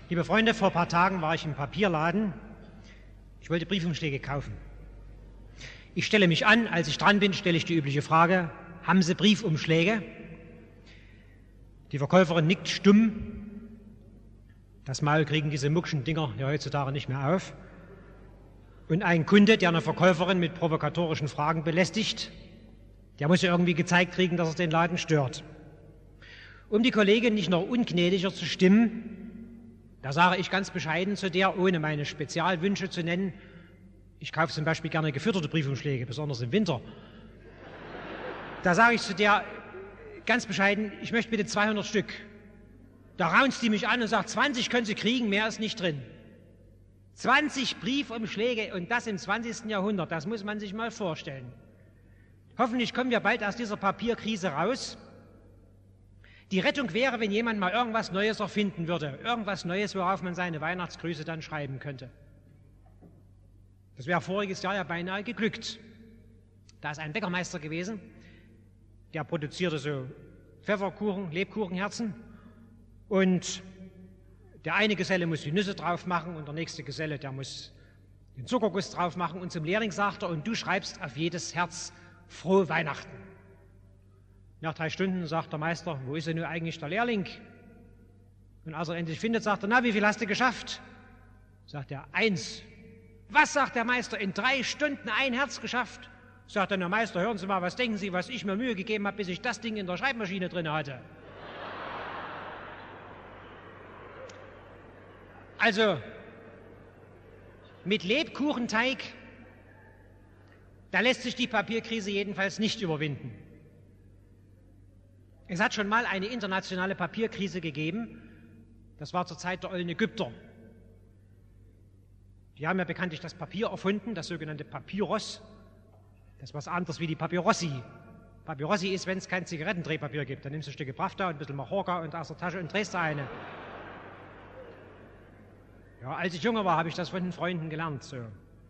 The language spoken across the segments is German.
Liebe Freunde, vor ein paar Tagen war ich im Papierladen. Ich wollte Briefumschläge kaufen. Ich stelle mich an, als ich dran bin, stelle ich die übliche Frage: Haben Sie Briefumschläge? Die Verkäuferin nickt stumm. Das Maul kriegen diese muckschen Dinger ja heutzutage nicht mehr auf. Und ein Kunde, der eine Verkäuferin mit provokatorischen Fragen belästigt, der muss ja irgendwie gezeigt kriegen, dass er den Laden stört. Um die Kollegin nicht noch ungnädiger zu stimmen, da sage ich ganz bescheiden zu der, ohne meine Spezialwünsche zu nennen: Ich kaufe zum Beispiel gerne gefütterte Briefumschläge, besonders im Winter. Da sage ich zu der ganz bescheiden: Ich möchte bitte 200 Stück. Da raunzt die mich an und sagt: 20 können Sie kriegen, mehr ist nicht drin. 20 Briefumschläge und das im 20. Jahrhundert, das muss man sich mal vorstellen. Hoffentlich kommen wir bald aus dieser Papierkrise raus. Die Rettung wäre, wenn jemand mal irgendwas Neues erfinden würde, irgendwas Neues, worauf man seine Weihnachtsgrüße dann schreiben könnte. Das wäre voriges Jahr ja beinahe geglückt. Da ist ein Bäckermeister gewesen, der produzierte so Pfefferkuchen, Lebkuchenherzen, und der eine Geselle muss die Nüsse drauf machen und der nächste Geselle, der muss den Zuckerguss drauf machen, und zum Lehrling sagt er: Und du schreibst auf jedes Herz Frohe Weihnachten. Nach 3 Stunden sagt der Meister: Wo ist denn nun eigentlich der Lehrling? Und als er endlich findet, sagt er: Na, wie viel hast du geschafft? Sagt er: 1. Was, sagt der Meister, in 3 Stunden 1 Herz geschafft? Sagt dann der Meister: Hören Sie mal, was denken Sie, was ich mir Mühe gegeben habe, bis ich das Ding in der Schreibmaschine drin hatte? Also, mit Lebkuchenteig, da lässt sich die Papierkrise jedenfalls nicht überwinden. Es hat schon mal eine internationale Papierkrise gegeben. Das war zur Zeit der ollen Ägypter. Die haben ja bekanntlich das Papier erfunden, das sogenannte Papyrus. Das ist was anderes wie die Papyrossi. Papyrossi ist, wenn es kein Zigarettendrehpapier gibt. Dann nimmst du ein Stück Pravda und ein bisschen Mahorka und aus der Tasche und drehst da eine. Ja, als ich jünger war, habe ich das von den Freunden gelernt. So.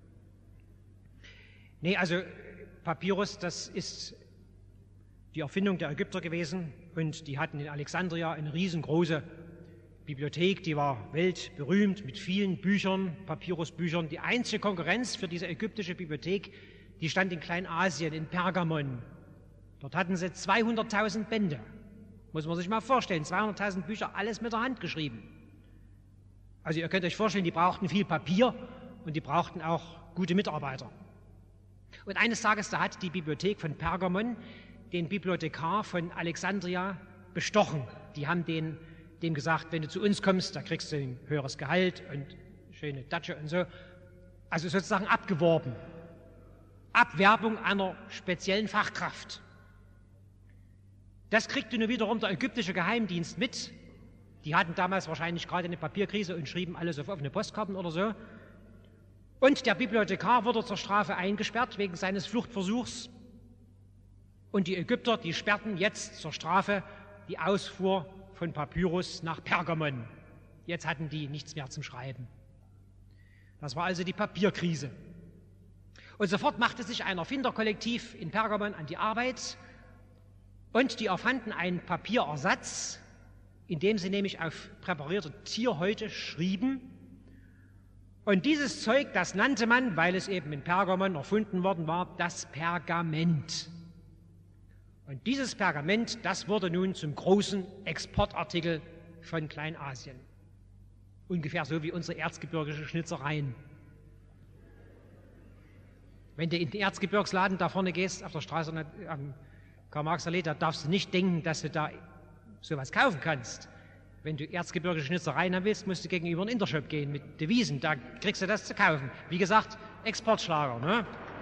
Nee, also Papyrus, das ist die Erfindung der Ägypter gewesen, und die hatten in Alexandria eine riesengroße Bibliothek, die war weltberühmt mit vielen Büchern, Papyrusbüchern. Die einzige Konkurrenz für diese ägyptische Bibliothek, die stand in Kleinasien, in Pergamon. Dort hatten sie 200.000 Bände. Muss man sich mal vorstellen, 200.000 Bücher, alles mit der Hand geschrieben. Also ihr könnt euch vorstellen, die brauchten viel Papier und die brauchten auch gute Mitarbeiter. Und eines Tages, da hat die Bibliothek von Pergamon den Bibliothekar von Alexandria bestochen. Die haben dem gesagt: Wenn du zu uns kommst, da kriegst du ein höheres Gehalt und schöne Datsche und so. Also sozusagen abgeworben. Abwerbung einer speziellen Fachkraft. Das kriegte nur wiederum der ägyptische Geheimdienst mit. Die hatten damals wahrscheinlich gerade eine Papierkrise und schrieben alles auf offene Postkarten oder so. Und der Bibliothekar wurde zur Strafe eingesperrt wegen seines Fluchtversuchs. Und die Ägypter, die sperrten jetzt zur Strafe die Ausfuhr von Papyrus nach Pergamon. Jetzt hatten die nichts mehr zum Schreiben. Das war also die Papierkrise. Und sofort machte sich ein Erfinderkollektiv in Pergamon an die Arbeit, und die erfanden einen Papierersatz, indem sie nämlich auf präparierte Tierhäute schrieben. Und dieses Zeug, das nannte man, weil es eben in Pergamon erfunden worden war, das Pergament. Und dieses Pergament, das wurde nun zum großen Exportartikel von Kleinasien. Ungefähr so wie unsere erzgebirgische Schnitzereien. Wenn du in den Erzgebirgsladen da vorne gehst, auf der Straße am Karl-Marx-Allee, da darfst du nicht denken, dass du da sowas kaufen kannst. Wenn du erzgebirgische Schnitzereien haben willst, musst du gegenüber einen Intershop gehen mit Devisen. Da kriegst du das zu kaufen. Wie gesagt, Exportschlager. Ne?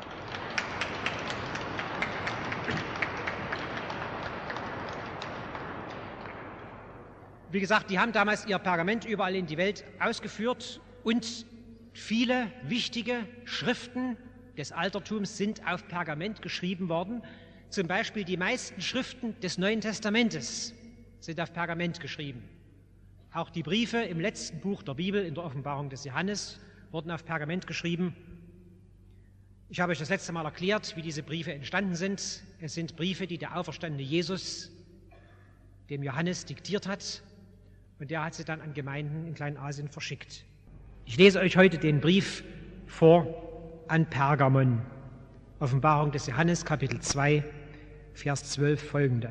Wie gesagt, die haben damals ihr Pergament überall in die Welt ausgeführt, und viele wichtige Schriften des Altertums sind auf Pergament geschrieben worden. Zum Beispiel die meisten Schriften des Neuen Testamentes sind auf Pergament geschrieben. Auch die Briefe im letzten Buch der Bibel, in der Offenbarung des Johannes, wurden auf Pergament geschrieben. Ich habe euch das letzte Mal erklärt, wie diese Briefe entstanden sind. Es sind Briefe, die der auferstandene Jesus dem Johannes diktiert hat. und der hat sie dann an Gemeinden in Kleinasien verschickt. Ich lese euch heute den Brief vor an Pergamon. Offenbarung des Johannes, Kapitel 2, Vers 12 folgende.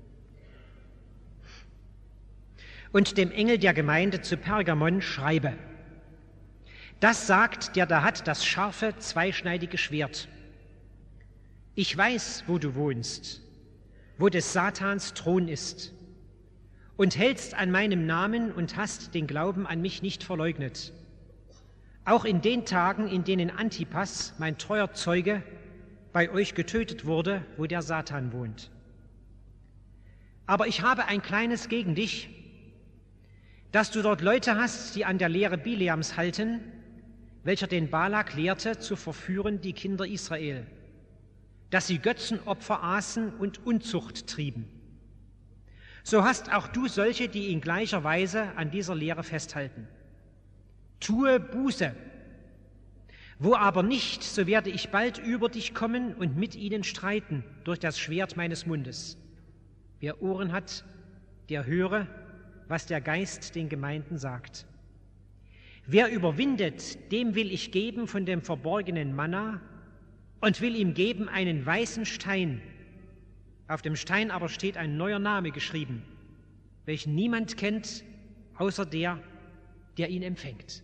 Und dem Engel der Gemeinde zu Pergamon schreibe: Das sagt, der da hat das scharfe, zweischneidige Schwert. Ich weiß, wo du wohnst, wo des Satans Thron ist, und hältst an meinem Namen und hast den Glauben an mich nicht verleugnet. Auch in den Tagen, in denen Antipas, mein treuer Zeuge, bei euch getötet wurde, wo der Satan wohnt. Aber ich habe ein Kleines gegen dich, dass du dort Leute hast, die an der Lehre Bileams halten, welcher den Balak lehrte, zu verführen die Kinder Israel, dass sie Götzenopfer aßen und Unzucht trieben. So hast auch du solche, die in gleicher Weise an dieser Lehre festhalten. Tue Buße. Wo aber nicht, so werde ich bald über dich kommen und mit ihnen streiten durch das Schwert meines Mundes. Wer Ohren hat, der höre, was der Geist den Gemeinden sagt. Wer überwindet, dem will ich geben von dem verborgenen Manna und will ihm geben einen weißen Stein. Auf dem Stein aber steht ein neuer Name geschrieben, welchen niemand kennt, außer der ihn empfängt.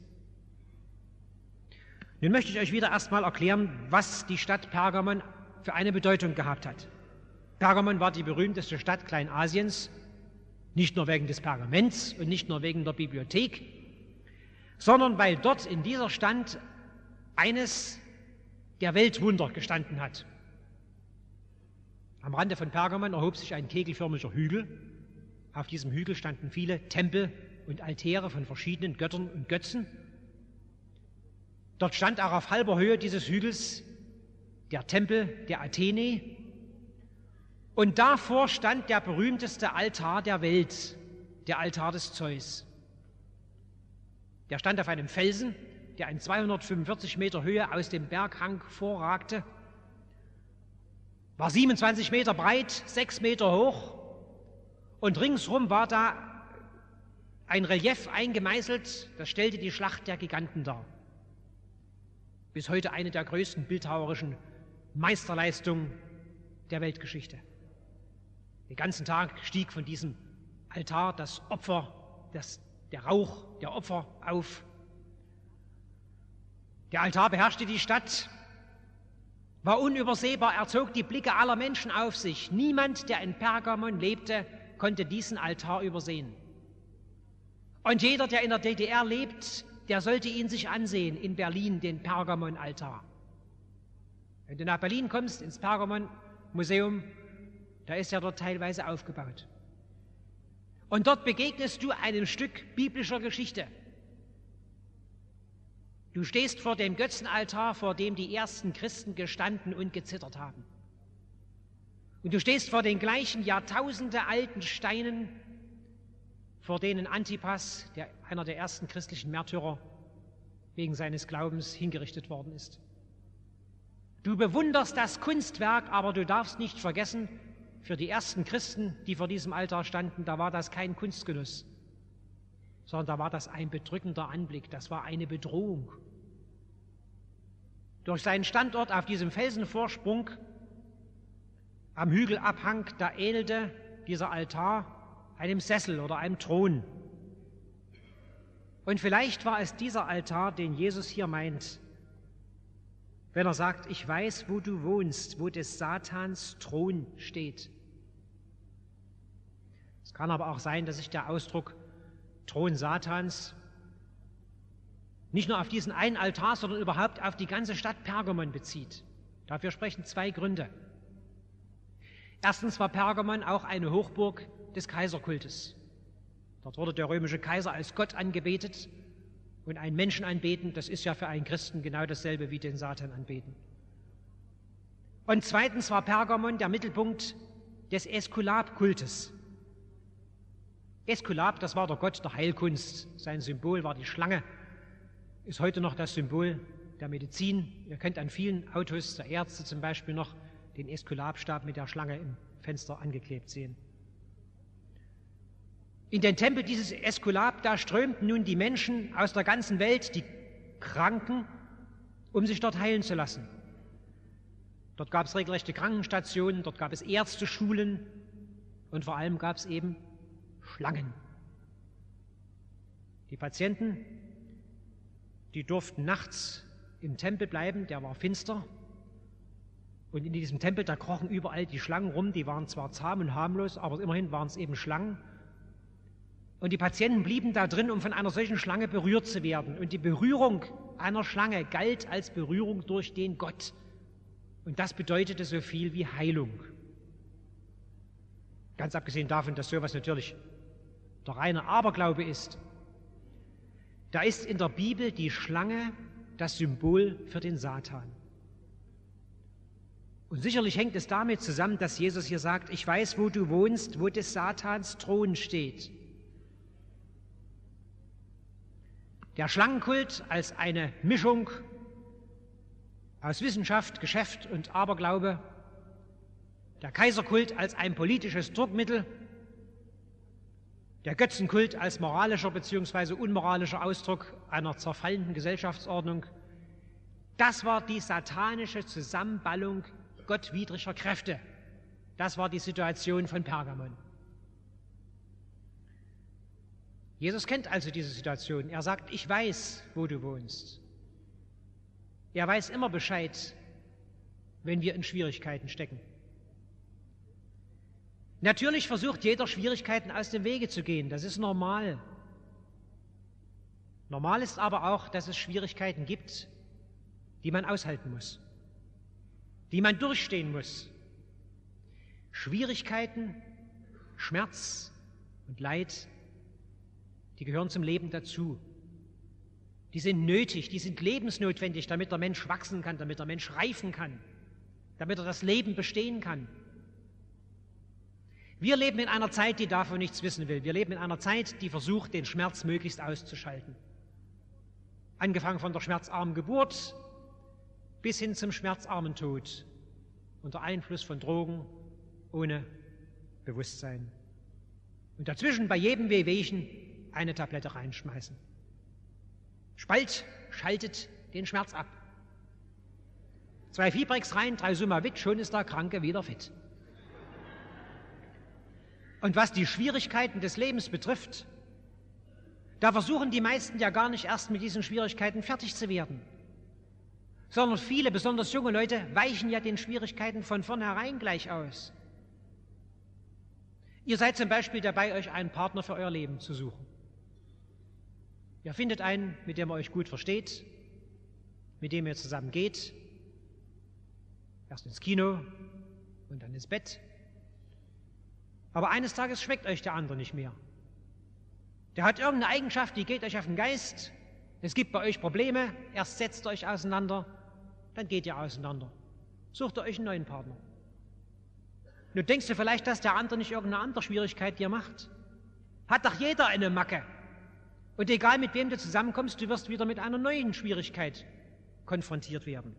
Nun möchte ich euch wieder erstmal erklären, was die Stadt Pergamon für eine Bedeutung gehabt hat. Pergamon war die berühmteste Stadt Kleinasiens, nicht nur wegen des Pergaments und nicht nur wegen der Bibliothek, sondern weil dort in dieser Stadt eines der Weltwunder gestanden hat. Am Rande von Pergamon erhob sich ein kegelförmiger Hügel. Auf diesem Hügel standen viele Tempel und Altäre von verschiedenen Göttern und Götzen. Dort stand auch auf halber Höhe dieses Hügels der Tempel der Athene. Und davor stand der berühmteste Altar der Welt, der Altar des Zeus. Der stand auf einem Felsen, der in 245 Meter Höhe aus dem Berghang vorragte, war 27 Meter breit, 6 Meter hoch und ringsherum war da ein Relief eingemeißelt, das stellte die Schlacht der Giganten dar. Bis heute eine der größten bildhauerischen Meisterleistungen der Weltgeschichte. Den ganzen Tag stieg von diesem Altar das Opfer, der Rauch der Opfer auf. Der Altar beherrschte die Stadt, war unübersehbar, er zog die Blicke aller Menschen auf sich. Niemand, der in Pergamon lebte, konnte diesen Altar übersehen. Und jeder, der in der DDR lebt, der sollte ihn sich ansehen, in Berlin, den Pergamon-Altar. Wenn du nach Berlin kommst, ins Pergamon-Museum, da ist er dort teilweise aufgebaut. Und dort begegnest du einem Stück biblischer Geschichte. Du stehst vor dem Götzenaltar, vor dem die ersten Christen gestanden und gezittert haben. Und du stehst vor den gleichen Jahrtausende alten Steinen, vor denen Antipas, einer der ersten christlichen Märtyrer, wegen seines Glaubens hingerichtet worden ist. Du bewunderst das Kunstwerk, aber du darfst nicht vergessen, für die ersten Christen, die vor diesem Altar standen, da war das kein Kunstgenuss, sondern da war das ein bedrückender Anblick, das war eine Bedrohung. Durch seinen Standort auf diesem Felsenvorsprung am Hügelabhang, da ähnelte dieser Altar einem Sessel oder einem Thron. Und vielleicht war es dieser Altar, den Jesus hier meint, wenn er sagt, ich weiß, wo du wohnst, wo des Satans Thron steht. Es kann aber auch sein, dass sich der Ausdruck Thron Satans nicht nur auf diesen einen Altar, sondern überhaupt auf die ganze Stadt Pergamon bezieht. Dafür sprechen zwei Gründe. Erstens war Pergamon auch eine Hochburg des Kaiserkultes. Dort wurde der römische Kaiser als Gott angebetet und einen Menschen anbeten, das ist ja für einen Christen genau dasselbe wie den Satan anbeten. Und zweitens war Pergamon der Mittelpunkt des Äskulapkultes. Äskulap, das war der Gott der Heilkunst. Sein Symbol war die Schlange, ist heute noch das Symbol der Medizin. Ihr könnt an vielen Autos der Ärzte zum Beispiel noch den Äskulapstab mit der Schlange im Fenster angeklebt sehen. In den Tempel dieses Äskulap, da strömten nun die Menschen aus der ganzen Welt, die Kranken, um sich dort heilen zu lassen. Dort gab es regelrechte Krankenstationen, dort gab es Ärzteschulen und vor allem gab es eben Schlangen. Die Patienten, die durften nachts im Tempel bleiben, der war finster. Und in diesem Tempel, da krochen überall die Schlangen rum, die waren zwar zahm und harmlos, aber immerhin waren es eben Schlangen. Und die Patienten blieben da drin, um von einer solchen Schlange berührt zu werden. Und die Berührung einer Schlange galt als Berührung durch den Gott. Und das bedeutete so viel wie Heilung. Ganz abgesehen davon, dass sowas natürlich der reine Aberglaube ist. Da ist in der Bibel die Schlange das Symbol für den Satan. Und sicherlich hängt es damit zusammen, dass Jesus hier sagt, ich weiß, wo du wohnst, wo des Satans Thron steht. Der Schlangenkult als eine Mischung aus Wissenschaft, Geschäft und Aberglaube, der Kaiserkult als ein politisches Druckmittel, der Götzenkult als moralischer bzw. unmoralischer Ausdruck einer zerfallenden Gesellschaftsordnung, das war die satanische Zusammenballung gottwidriger Kräfte. Das war die Situation von Pergamon. Jesus kennt also diese Situation. Er sagt, ich weiß, wo du wohnst. Er weiß immer Bescheid, wenn wir in Schwierigkeiten stecken. Natürlich versucht jeder, Schwierigkeiten aus dem Wege zu gehen. Das ist normal. Normal ist aber auch, dass es Schwierigkeiten gibt, die man aushalten muss, die man durchstehen muss. Schwierigkeiten, Schmerz und Leid, die gehören zum Leben dazu. Die sind nötig, die sind lebensnotwendig, damit der Mensch wachsen kann, damit der Mensch reifen kann, damit er das Leben bestehen kann. Wir leben in einer Zeit, die davon nichts wissen will. Wir leben in einer Zeit, die versucht, den Schmerz möglichst auszuschalten. Angefangen von der schmerzarmen Geburt bis hin zum schmerzarmen Tod, unter Einfluss von Drogen, ohne Bewusstsein. Und dazwischen bei jedem Wehwehchen eine Tablette reinschmeißen. Spalt schaltet den Schmerz ab. 2 Fibrex rein, 3 Sumavit, schon ist der Kranke wieder fit. Und was die Schwierigkeiten des Lebens betrifft, da versuchen die meisten ja gar nicht erst mit diesen Schwierigkeiten fertig zu werden, sondern viele, besonders junge Leute, weichen ja den Schwierigkeiten von vornherein gleich aus. Ihr seid zum Beispiel dabei, euch einen Partner für euer Leben zu suchen. Ihr findet einen, mit dem ihr euch gut versteht, mit dem ihr zusammen geht, erst ins Kino und dann ins Bett. Aber eines Tages schmeckt euch der andere nicht mehr. Der hat irgendeine Eigenschaft, die geht euch auf den Geist. Es gibt bei euch Probleme, erst setzt ihr euch auseinander, dann geht ihr auseinander. Sucht ihr euch einen neuen Partner. Nun denkst du vielleicht, dass der andere nicht irgendeine andere Schwierigkeit dir macht. Hat doch jeder eine Macke. Und egal mit wem du zusammenkommst, du wirst wieder mit einer neuen Schwierigkeit konfrontiert werden.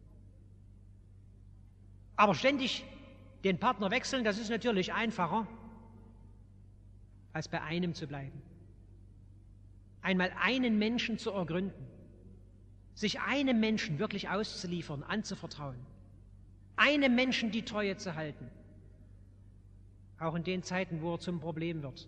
Aber ständig den Partner wechseln, das ist natürlich einfacher, als bei einem zu bleiben. Einmal einen Menschen zu ergründen, sich einem Menschen wirklich auszuliefern, anzuvertrauen, einem Menschen die Treue zu halten, auch in den Zeiten, wo er zum Problem wird.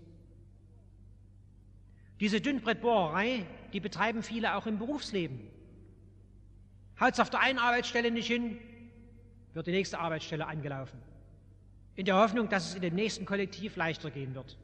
Diese Dünnbrettbohrerei, die betreiben viele auch im Berufsleben. Haut's auf der einen Arbeitsstelle nicht hin, wird die nächste Arbeitsstelle angelaufen. In der Hoffnung, dass es in dem nächsten Kollektiv leichter gehen wird.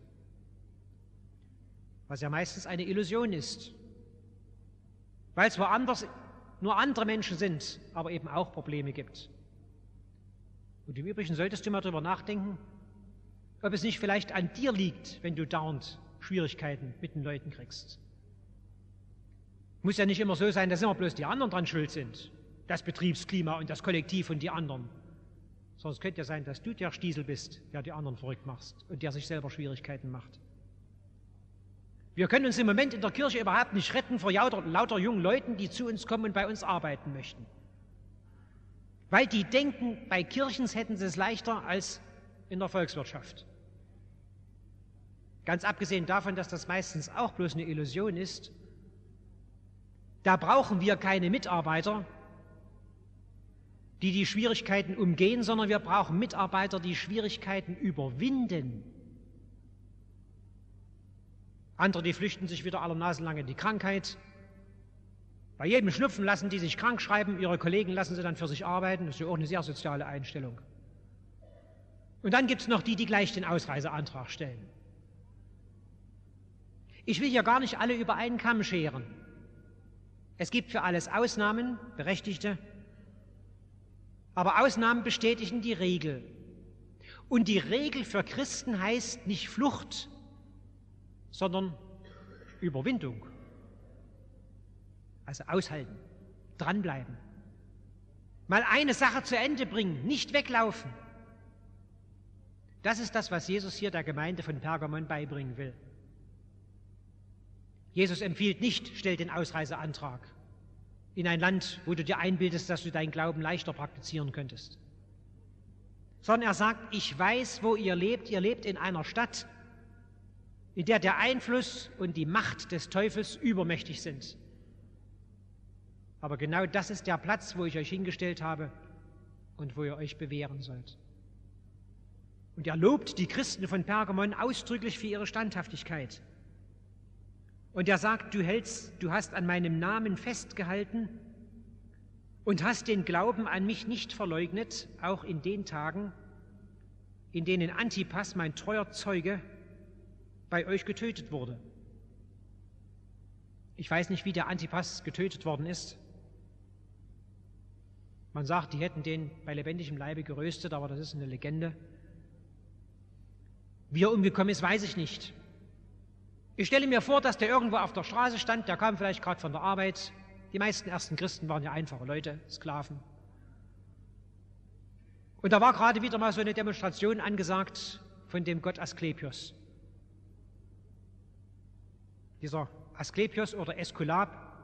Was ja meistens eine Illusion ist. Weil es woanders nur andere Menschen sind, aber eben auch Probleme gibt. Und im Übrigen solltest du mal darüber nachdenken, ob es nicht vielleicht an dir liegt, wenn du dauernd Schwierigkeiten mit den Leuten kriegst. Muss ja nicht immer so sein, dass immer bloß die anderen dran schuld sind. Das Betriebsklima und das Kollektiv und die anderen. Sondern es könnte ja sein, dass du der Stiesel bist, der die anderen verrückt machst und der sich selber Schwierigkeiten macht. Wir können uns im Moment in der Kirche überhaupt nicht retten vor lauter jungen Leuten, die zu uns kommen und bei uns arbeiten möchten. Weil die denken, bei Kirchens hätten sie es leichter als in der Volkswirtschaft. Ganz abgesehen davon, dass das meistens auch bloß eine Illusion ist, da brauchen wir keine Mitarbeiter, die die Schwierigkeiten umgehen, sondern wir brauchen Mitarbeiter, die Schwierigkeiten überwinden. Andere, die flüchten sich wieder aller Nasen lang in die Krankheit. Bei jedem Schnupfen lassen die sich krank schreiben, ihre Kollegen lassen sie dann für sich arbeiten. Das ist ja auch eine sehr soziale Einstellung. Und dann gibt es noch die, die gleich den Ausreiseantrag stellen. Ich will hier gar nicht alle über einen Kamm scheren. Es gibt für alles Ausnahmen, berechtigte, aber Ausnahmen bestätigen die Regel. Und die Regel für Christen heißt nicht Flucht, sondern Überwindung. Also aushalten, dranbleiben. Mal eine Sache zu Ende bringen, nicht weglaufen. Das ist das, was Jesus hier der Gemeinde von Pergamon beibringen will. Jesus empfiehlt nicht, stell den Ausreiseantrag in ein Land, wo du dir einbildest, dass du deinen Glauben leichter praktizieren könntest. Sondern er sagt, ich weiß, wo ihr lebt in einer Stadt, in der der Einfluss und die Macht des Teufels übermächtig sind. Aber genau das ist der Platz, wo ich euch hingestellt habe und wo ihr euch bewähren sollt. Und er lobt die Christen von Pergamon ausdrücklich für ihre Standhaftigkeit. Und er sagt, du hast an meinem Namen festgehalten und hast den Glauben an mich nicht verleugnet, auch in den Tagen, in denen Antipas, mein treuer Zeuge, bei euch getötet wurde. Ich weiß nicht, wie der Antipas getötet worden ist. Man sagt, die hätten den bei lebendigem Leibe geröstet, aber das ist eine Legende. Wie er umgekommen ist, weiß ich nicht. Ich stelle mir vor, dass der irgendwo auf der Straße stand, der kam vielleicht gerade von der Arbeit. Die meisten ersten Christen waren ja einfache Leute, Sklaven. Und da war gerade wieder mal so eine Demonstration angesagt von dem Gott Asklepios. Dieser Asklepios oder Äskulap,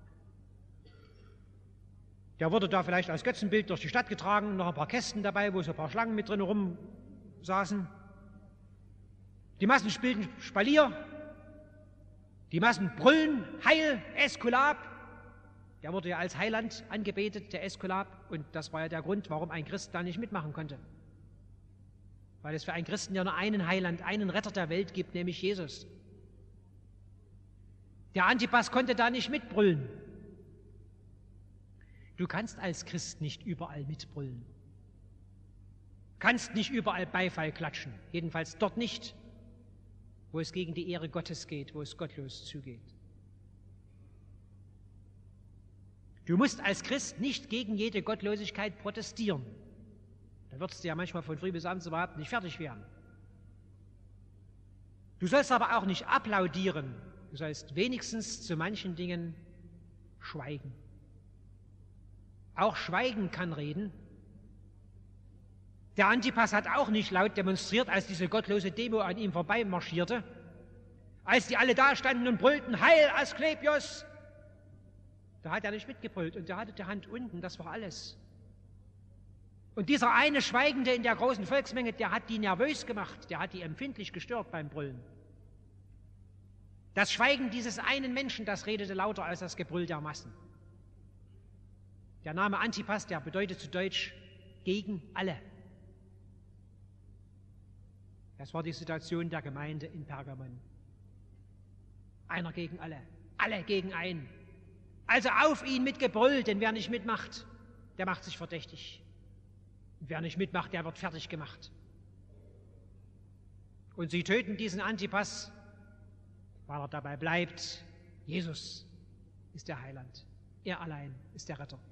der wurde da vielleicht als Götzenbild durch die Stadt getragen, noch ein paar Kästen dabei, wo so ein paar Schlangen mit drin rumsaßen. Die Massen spielten Spalier, die Massen brüllen, Heil, Äskulap. Der wurde ja als Heiland angebetet, der Äskulap, und das war ja der Grund, warum ein Christ da nicht mitmachen konnte. Weil es für einen Christen ja nur einen Heiland, einen Retter der Welt gibt, nämlich Jesus. Der Antipas konnte da nicht mitbrüllen. Du kannst als Christ nicht überall mitbrüllen. Kannst nicht überall Beifall klatschen. Jedenfalls dort nicht, wo es gegen die Ehre Gottes geht, wo es gottlos zugeht. Du musst als Christ nicht gegen jede Gottlosigkeit protestieren. Da würdest du ja manchmal von früh bis abends überhaupt nicht fertig werden. Du sollst aber auch nicht applaudieren. Du sollst wenigstens zu manchen Dingen schweigen. Auch Schweigen kann reden. Der Antipas hat auch nicht laut demonstriert, als diese gottlose Demo an ihm vorbeimarschierte. Als die alle da standen und brüllten, Heil Asklepios! Da hat er nicht mitgebrüllt und der hatte die Hand unten, das war alles. Und dieser eine Schweigende in der großen Volksmenge, der hat die nervös gemacht, der hat die empfindlich gestört beim Brüllen. Das Schweigen dieses einen Menschen, das redete lauter als das Gebrüll der Massen. Der Name Antipas, der bedeutet zu Deutsch gegen alle. Das war die Situation der Gemeinde in Pergamon. Einer gegen alle gegen einen. Also auf ihn mit Gebrüll, denn wer nicht mitmacht, der macht sich verdächtig. Und wer nicht mitmacht, der wird fertig gemacht. Und sie töten diesen Antipas, weil er dabei bleibt, Jesus ist der Heiland. Er allein ist der Retter.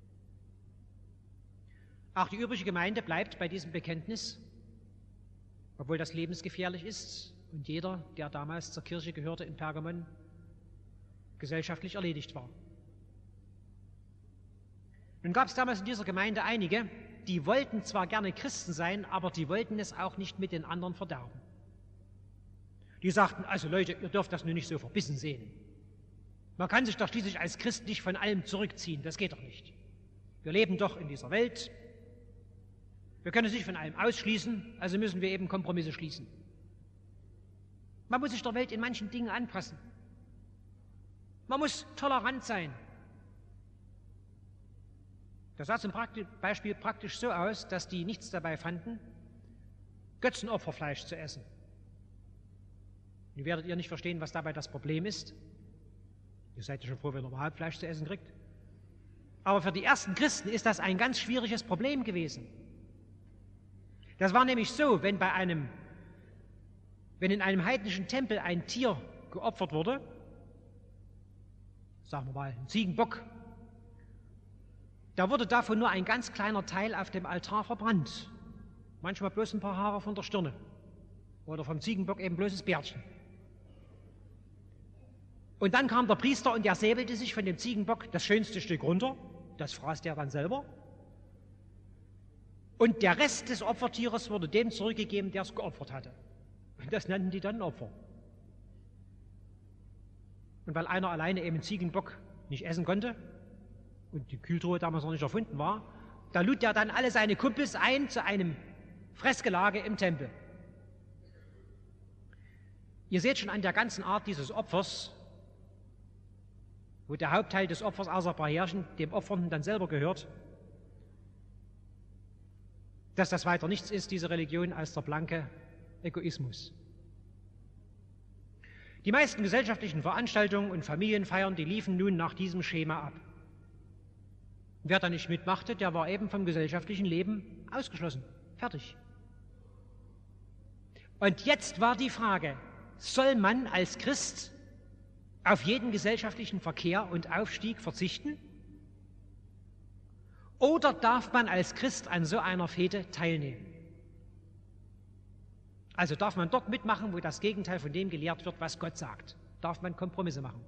Auch die übrige Gemeinde bleibt bei diesem Bekenntnis, obwohl das lebensgefährlich ist und jeder, der damals zur Kirche gehörte in Pergamon, gesellschaftlich erledigt war. Nun gab es damals in dieser Gemeinde einige, die wollten zwar gerne Christen sein, aber die wollten es auch nicht mit den anderen verderben. Die sagten, also Leute, ihr dürft das nur nicht so verbissen sehen. Man kann sich doch schließlich als Christ nicht von allem zurückziehen, das geht doch nicht. Wir leben doch in dieser Welt, wir können uns nicht von allem ausschließen, also müssen wir eben Kompromisse schließen. Man muss sich der Welt in manchen Dingen anpassen. Man muss tolerant sein. Das sah zum Beispiel praktisch so aus, dass die nichts dabei fanden, Götzenopferfleisch zu essen. Nun werdet ihr nicht verstehen, was dabei das Problem ist. Ihr seid ja schon froh, wenn ihr überhaupt Fleisch zu essen kriegt. Aber für die ersten Christen ist das ein ganz schwieriges Problem gewesen. Das war nämlich so, wenn in einem heidnischen Tempel ein Tier geopfert wurde, sagen wir mal ein Ziegenbock, da wurde davon nur ein ganz kleiner Teil auf dem Altar verbrannt. Manchmal bloß ein paar Haare von der Stirne. Oder vom Ziegenbock eben bloß das Bärtchen. Und dann kam der Priester und der säbelte sich von dem Ziegenbock das schönste Stück runter. Das fraß der dann selber. Und der Rest des Opfertieres wurde dem zurückgegeben, der es geopfert hatte. Und das nannten die dann Opfer. Und weil einer alleine eben einen Ziegenbock nicht essen konnte und die Kühltruhe damals noch nicht erfunden war, da lud er dann alle seine Kumpels ein zu einem Fressgelage im Tempel. Ihr seht schon an der ganzen Art dieses Opfers, wo der Hauptteil des Opfers außer ein paar Härchen dem Opfernden dann selber gehört, dass das weiter nichts ist, diese Religion, als der blanke Egoismus. Die meisten gesellschaftlichen Veranstaltungen und Familienfeiern, die liefen nun nach diesem Schema ab. Wer da nicht mitmachte, der war eben vom gesellschaftlichen Leben ausgeschlossen. Fertig. Und jetzt war die Frage, soll man als Christ auf jeden gesellschaftlichen Verkehr und Aufstieg verzichten? Oder darf man als Christ an so einer Fete teilnehmen? Also darf man dort mitmachen, wo das Gegenteil von dem gelehrt wird, was Gott sagt. Darf man Kompromisse machen.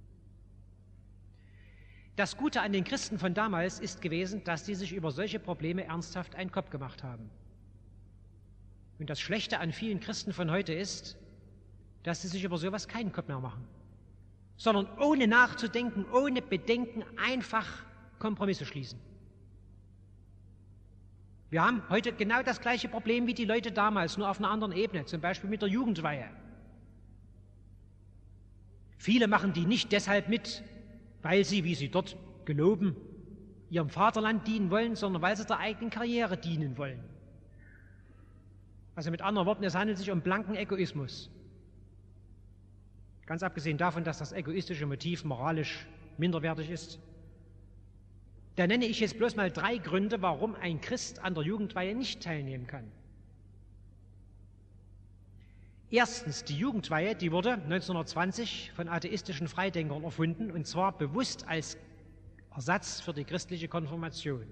Das Gute an den Christen von damals ist gewesen, dass sie sich über solche Probleme ernsthaft einen Kopf gemacht haben. Und das Schlechte an vielen Christen von heute ist, dass sie sich über sowas keinen Kopf mehr machen, sondern ohne nachzudenken, ohne Bedenken einfach Kompromisse schließen. Wir haben heute genau das gleiche Problem wie die Leute damals, nur auf einer anderen Ebene, zum Beispiel mit der Jugendweihe. Viele machen die nicht deshalb mit, weil sie, wie sie dort geloben, ihrem Vaterland dienen wollen, sondern weil sie der eigenen Karriere dienen wollen. Also mit anderen Worten, es handelt sich um blanken Egoismus. Ganz abgesehen davon, dass das egoistische Motiv moralisch minderwertig ist. Da nenne ich jetzt bloß mal 3 Gründe, warum ein Christ an der Jugendweihe nicht teilnehmen kann. Erstens, die Jugendweihe, die wurde 1920 von atheistischen Freidenkern erfunden, und zwar bewusst als Ersatz für die christliche Konfirmation.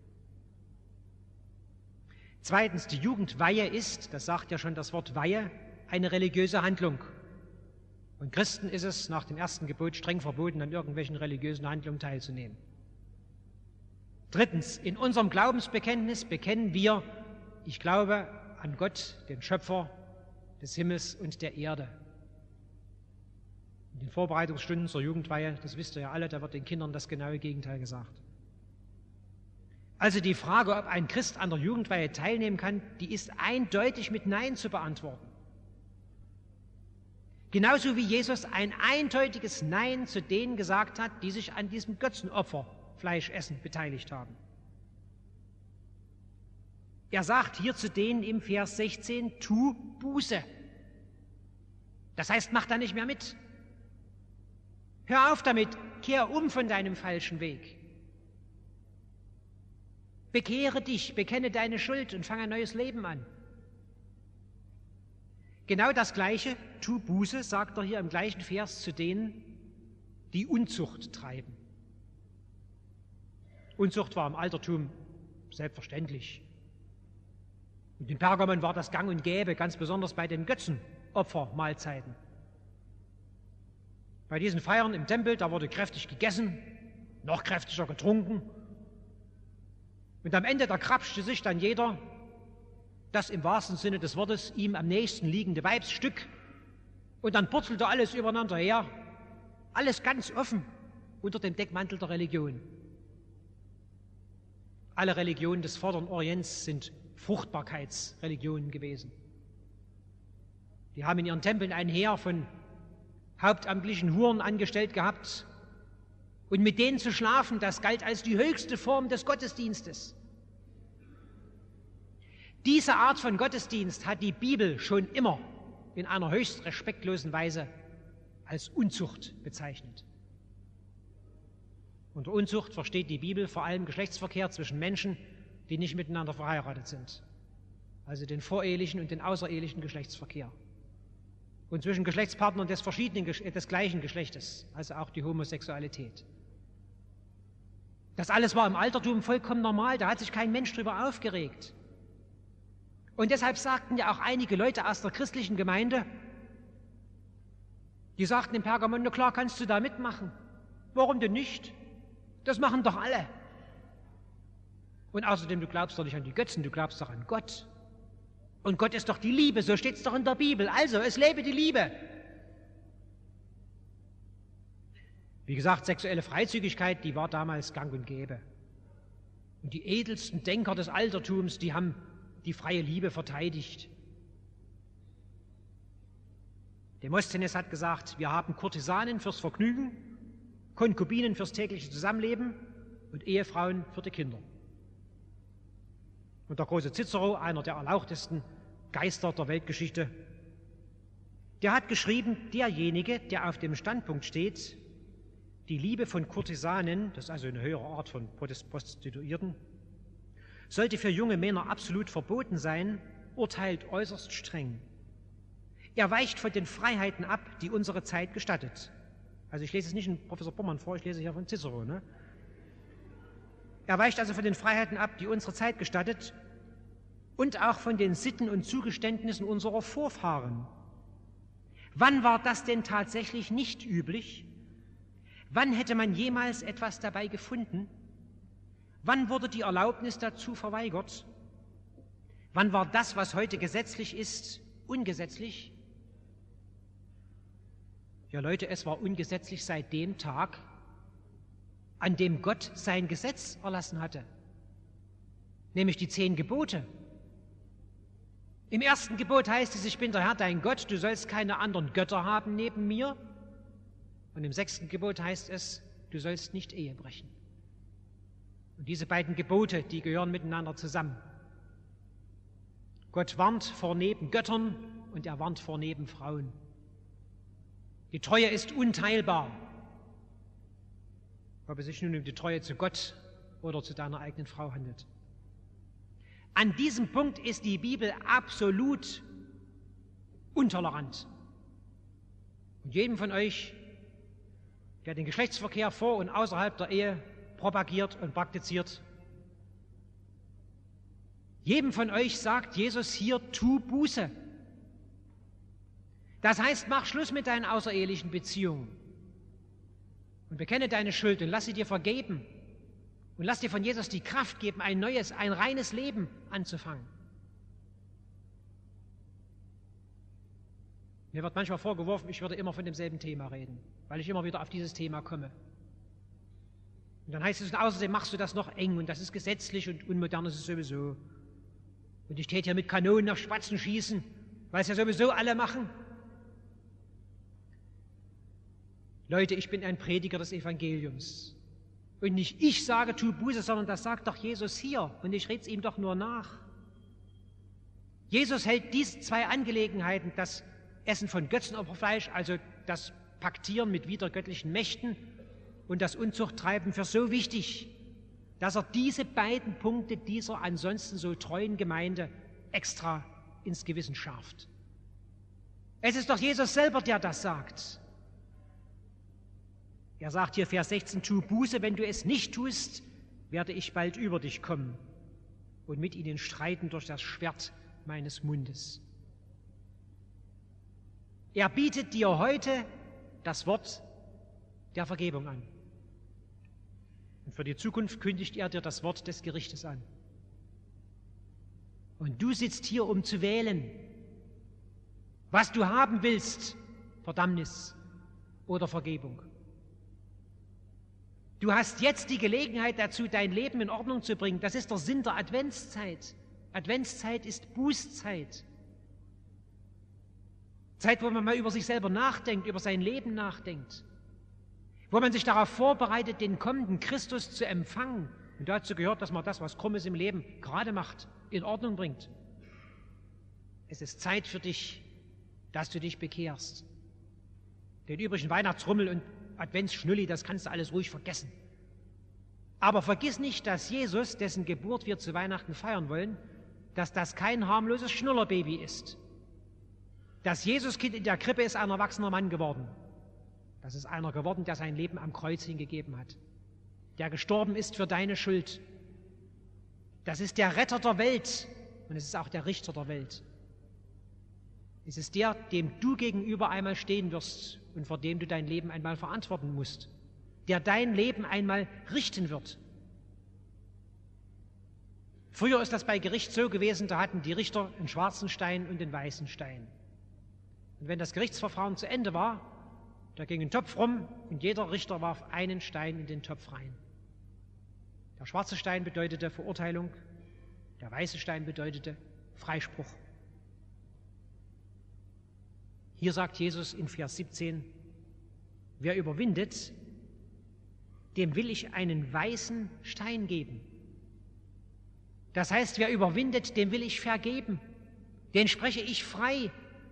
Zweitens, die Jugendweihe ist, das sagt ja schon das Wort Weihe, eine religiöse Handlung. Und Christen ist es nach dem ersten Gebot streng verboten, an irgendwelchen religiösen Handlungen teilzunehmen. Drittens, in unserem Glaubensbekenntnis bekennen wir, ich glaube an Gott, den Schöpfer des Himmels und der Erde. In den Vorbereitungsstunden zur Jugendweihe, das wisst ihr ja alle, da wird den Kindern das genaue Gegenteil gesagt. Also die Frage, ob ein Christ an der Jugendweihe teilnehmen kann, die ist eindeutig mit Nein zu beantworten. Genauso wie Jesus ein eindeutiges Nein zu denen gesagt hat, die sich an diesem Götzenopferfleischessen beteiligt haben. Er sagt hier zu denen im Vers 16, tu Buße. Das heißt, mach da nicht mehr mit. Hör auf damit, kehr um von deinem falschen Weg. Bekehre dich, bekenne deine Schuld und fange ein neues Leben an. Genau das Gleiche, tu Buße, sagt er hier im gleichen Vers zu denen, die Unzucht treiben. Unzucht war im Altertum selbstverständlich. Und in Pergamon war das gang und gäbe, ganz besonders bei den Götzenopfermahlzeiten. Bei diesen Feiern im Tempel, da wurde kräftig gegessen, noch kräftiger getrunken. Und am Ende, da krapschte sich dann jeder das im wahrsten Sinne des Wortes ihm am nächsten liegende Weibsstück, und dann purzelte alles übereinander her, alles ganz offen unter dem Deckmantel der Religion. Alle Religionen des Vorderen Orients sind Fruchtbarkeitsreligionen gewesen. Die haben in ihren Tempeln ein Heer von hauptamtlichen Huren angestellt gehabt. Und mit denen zu schlafen, das galt als die höchste Form des Gottesdienstes. Diese Art von Gottesdienst hat die Bibel schon immer in einer höchst respektlosen Weise als Unzucht bezeichnet. Unter Unzucht versteht die Bibel vor allem Geschlechtsverkehr zwischen Menschen, die nicht miteinander verheiratet sind. Also den vorehelichen und den außerehelichen Geschlechtsverkehr. Und zwischen Geschlechtspartnern des gleichen Geschlechtes, also auch die Homosexualität. Das alles war im Altertum vollkommen normal, da hat sich kein Mensch drüber aufgeregt. Und deshalb sagten ja auch einige Leute aus der christlichen Gemeinde, die sagten in Pergamon, na klar, kannst du da mitmachen. Warum denn nicht? Das machen doch alle. Und außerdem, du glaubst doch nicht an die Götzen, du glaubst doch an Gott. Und Gott ist doch die Liebe, so steht es doch in der Bibel. Also, es lebe die Liebe. Wie gesagt, sexuelle Freizügigkeit, die war damals gang und gäbe. Und die edelsten Denker des Altertums, die haben die freie Liebe verteidigt. Demosthenes hat gesagt, wir haben Kurtisanen fürs Vergnügen, Konkubinen fürs tägliche Zusammenleben und Ehefrauen für die Kinder. Und der große Cicero, einer der erlauchtesten Geister der Weltgeschichte, der hat geschrieben, derjenige, der auf dem Standpunkt steht, die Liebe von Kurtisanen, das ist also eine höhere Art von Prostituierten, sollte für junge Männer absolut verboten sein, urteilt äußerst streng. Er weicht von den Freiheiten ab, die unsere Zeit gestattet. Also ich lese es nicht in Professor Bommann vor, ich lese hier von Cicero. Ne? Er weicht also von den Freiheiten ab, die unsere Zeit gestattet und auch von den Sitten und Zugeständnissen unserer Vorfahren. Wann war das denn tatsächlich nicht üblich? Wann hätte man jemals etwas dabei gefunden? Wann wurde die Erlaubnis dazu verweigert? Wann war das, was heute gesetzlich ist, ungesetzlich? Ja, Leute, es war ungesetzlich seit dem Tag, an dem Gott sein Gesetz erlassen hatte, nämlich die 10 Gebote. Im ersten Gebot heißt es, ich bin der Herr, dein Gott, du sollst keine anderen Götter haben neben mir. Und im 6. Gebot heißt es, du sollst nicht Ehe brechen. Und diese beiden Gebote, die gehören miteinander zusammen. Gott warnt vor Nebengöttern und er warnt vor Nebenfrauen. Die Treue ist unteilbar. Ob es sich nun um die Treue zu Gott oder zu deiner eigenen Frau handelt. An diesem Punkt ist die Bibel absolut intolerant. Und jedem von euch, der den Geschlechtsverkehr vor und außerhalb der Ehe propagiert und praktiziert, jedem von euch sagt Jesus hier, tu Buße. Das heißt, mach Schluss mit deinen außerehelichen Beziehungen und bekenne deine Schuld und lass sie dir vergeben und lass dir von Jesus die Kraft geben, ein neues, ein reines Leben anzufangen. Mir wird manchmal vorgeworfen, ich würde immer von demselben Thema reden, weil ich immer wieder auf dieses Thema komme. Und dann heißt es, und außerdem machst du das noch eng und das ist gesetzlich und unmodern ist es sowieso. Und ich täte hier mit Kanonen auf Spatzen schießen, weil es ja sowieso alle machen. Leute, ich bin ein Prediger des Evangeliums. Und nicht ich sage, tu Buße, sondern das sagt doch Jesus hier. Und ich rede es ihm doch nur nach. Jesus hält diese 2 Angelegenheiten, das Essen von Götzenopferfleisch, also das Paktieren mit widergöttlichen Mächten und das Unzuchttreiben für so wichtig, dass er diese beiden Punkte dieser ansonsten so treuen Gemeinde extra ins Gewissen schärft. Es ist doch Jesus selber, der das sagt. Er sagt hier, Vers 16, tu Buße, wenn du es nicht tust, werde ich bald über dich kommen und mit ihnen streiten durch das Schwert meines Mundes. Er bietet dir heute das Wort der Vergebung an. Und für die Zukunft kündigt er dir das Wort des Gerichtes an. Und du sitzt hier, um zu wählen, was du haben willst, Verdammnis oder Vergebung. Du hast jetzt die Gelegenheit dazu, dein Leben in Ordnung zu bringen. Das ist der Sinn der Adventszeit. Adventszeit ist Bußzeit. Zeit, wo man mal über sich selber nachdenkt, über sein Leben nachdenkt, wo man sich darauf vorbereitet, den kommenden Christus zu empfangen. Und dazu gehört, dass man das, was krumm ist im Leben, gerade macht, in Ordnung bringt. Es ist Zeit für dich, dass du dich bekehrst. Den übrigen Weihnachtsrummel und Adventsschnulli, das kannst du alles ruhig vergessen. Aber vergiss nicht, dass Jesus, dessen Geburt wir zu Weihnachten feiern wollen, dass das kein harmloses Schnullerbaby ist. Das Jesuskind in der Krippe ist ein erwachsener Mann geworden. Das ist einer geworden, der sein Leben am Kreuz hingegeben hat, der gestorben ist für deine Schuld. Das ist der Retter der Welt und es ist auch der Richter der Welt. Es ist der, dem du gegenüber einmal stehen wirst und vor dem du dein Leben einmal verantworten musst, der dein Leben einmal richten wird. Früher ist das bei Gericht so gewesen, da hatten die Richter einen schwarzen Stein und einen weißen Stein. Und wenn das Gerichtsverfahren zu Ende war, da ging ein Topf rum und jeder Richter warf einen Stein in den Topf rein. Der schwarze Stein bedeutete Verurteilung, der weiße Stein bedeutete Freispruch. Hier sagt Jesus in Vers 17, wer überwindet, dem will ich einen weißen Stein geben. Das heißt, wer überwindet, dem will ich vergeben, den spreche ich frei.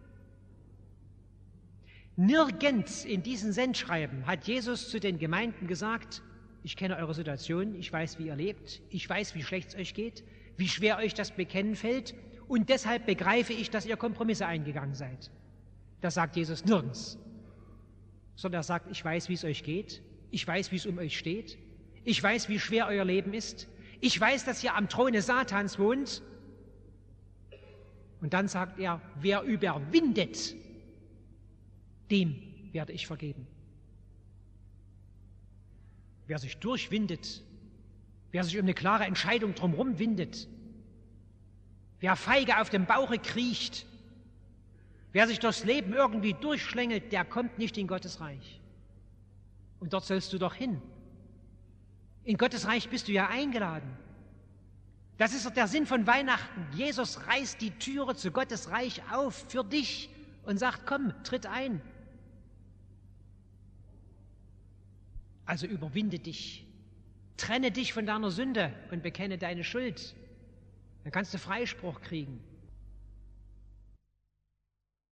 Nirgends in diesen Sendschreiben hat Jesus zu den Gemeinden gesagt, ich kenne eure Situation, ich weiß, wie ihr lebt, ich weiß, wie schlecht es euch geht, wie schwer euch das Bekennen fällt und deshalb begreife ich, dass ihr Kompromisse eingegangen seid. Das sagt Jesus nirgends, sondern er sagt, ich weiß, wie es euch geht, ich weiß, wie es um euch steht, ich weiß, wie schwer euer Leben ist, ich weiß, dass ihr am Throne Satans wohnt. Und dann sagt er, wer überwindet, dem werde ich vergeben. Wer sich durchwindet, wer sich um eine klare Entscheidung drumherum windet, wer feige auf dem Bauche kriecht, wer sich durchs Leben irgendwie durchschlängelt, der kommt nicht in Gottes Reich. Und dort sollst du doch hin. In Gottes Reich bist du ja eingeladen. Das ist doch der Sinn von Weihnachten. Jesus reißt die Türe zu Gottes Reich auf für dich und sagt, komm, tritt ein. Also überwinde dich, trenne dich von deiner Sünde und bekenne deine Schuld. Dann kannst du Freispruch kriegen.